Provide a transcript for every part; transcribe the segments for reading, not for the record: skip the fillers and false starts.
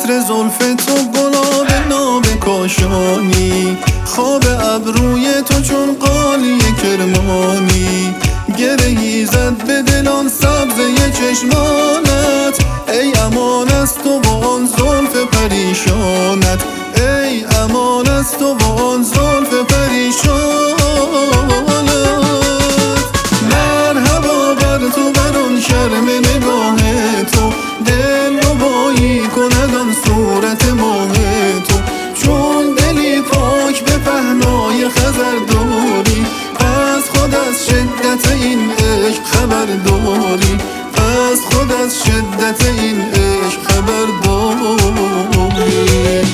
عطر زلف تو گلاب ناب کاشانی، خواب ابروی تو چون قالی کرمانی، گرهی زد به دلان سبزه چشمانت، ای امان از تو و آن زلف پریشانت، ای امان از تو و آن زلف پریشانت. مرحبا بر تو بر آن شرم نگاه تو، دل ربایی کند آن صورت ماه تو، چون دلی پاک به پهنای خضر داری، پس خود از شدت این عشق خبر داری، پس خود از شدت این عشق خبر داری.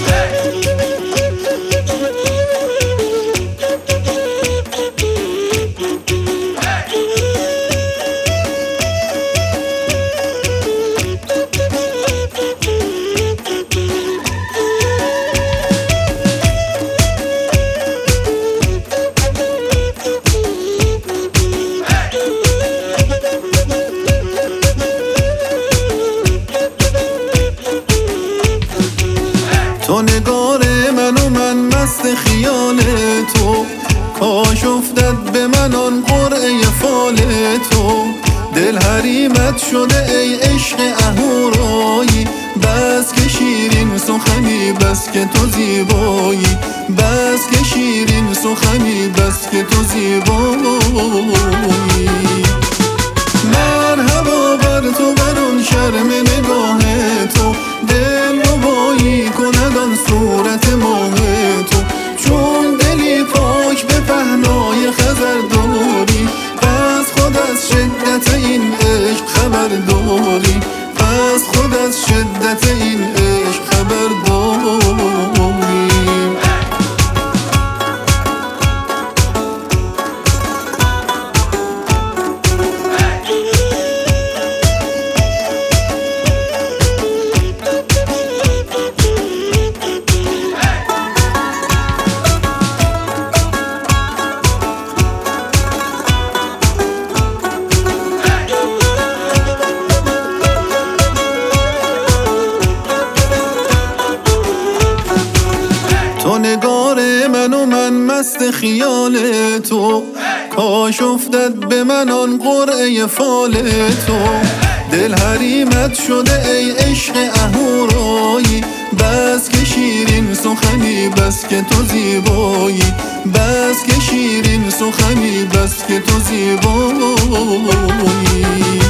تو نگار من و من مست خیال تو، کاش افتد به من آن قرعه فال تو، دل حریمت شده ای عشق اهورایی، بس که شیرین سخنی بس که تو زیبایی، بس که شیرین سخنی بس که تو زیبایی. مرحبا بر تو بر آن شرم نگاه تو، دل ربایی کند آن صورت ماه تو، چون دلی پاک به پهنای خضر داری، پس خود از شدت این عشق خبر داری، پس خود از شدت این عشق خبر داری. تو نگار من و من مست خیال تو، کاش افتد به من آن قرعه فال تو، دل حریمت شده ای عشق اهورایی، بس که شیرین سخنی بس که تو زیبایی، بس که شیرین سخنی بس که تو زیبایی.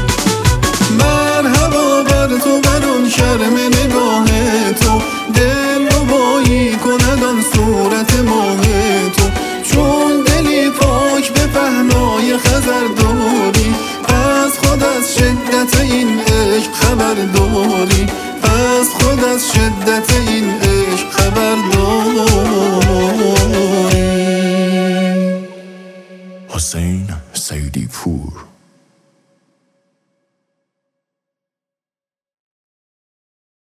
مرحبا بر تو بر آن شرم نگاه تو، دل ربایی کند آن صورت ماه تو، چون دلی پاک به پهنای خضر داری، پس خود از شدت این عشق خبر داری، پس خود از شدت این